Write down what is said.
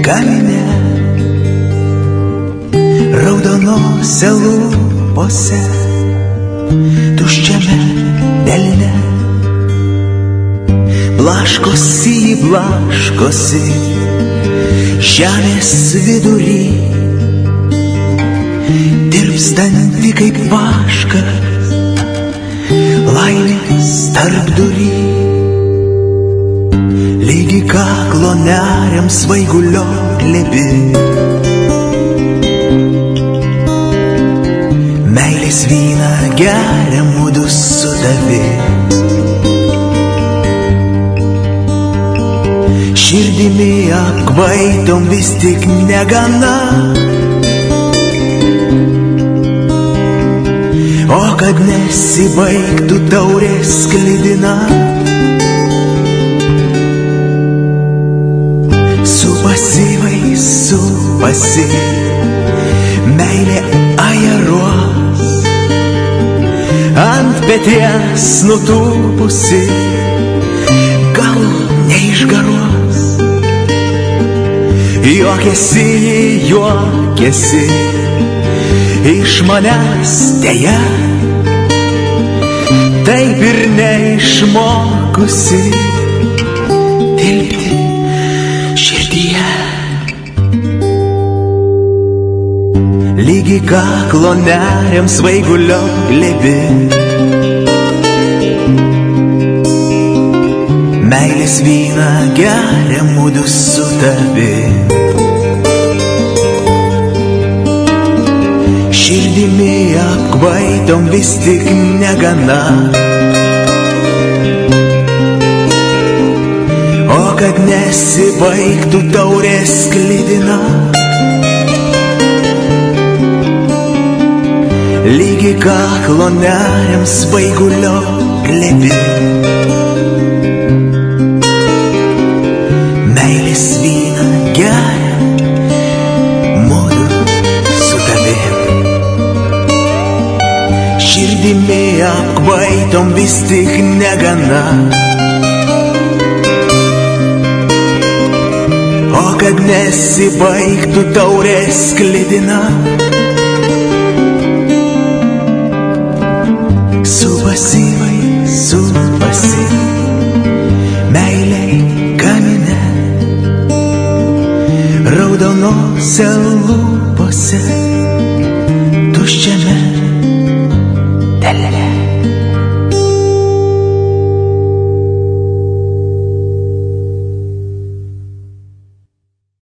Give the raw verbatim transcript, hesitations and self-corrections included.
kamine, raudonose lūpose, tuščiame delne. Blaškosi, blaškosi žemės vidury, tirpstanti kaip vaškas, laimės tarpdury. Lygi kaklo neriam svaigulio glėbi, meilės vyną geriam mudu su tavim. Širdimi apkvaitom vis tik negana, o kad nesibaigtų taurės sklidina. Supasi, supasi, meilė ajeruos, ant peties nutūpusi, gal neišgaruos. Juokiasi, juokiasi iš manęs deja, taip ir neišmokusi tilpti širdyje. Lygi kaklo neriam svaigulio glėbi, meilės vyną geriam mudu su tavim. Širdimi apkvaitom vis tik negana, o kad nesibaigtų taurės sklidina. Lygi kaklo neriam svaigulio glėbi, meilės vyną geriam mudu su tavim. Širdimi apkvaitom vis tik negana, o kad nesibaigtų taurės sklidina. Supasi, supasi, meilei kamine, raudonose lūpose,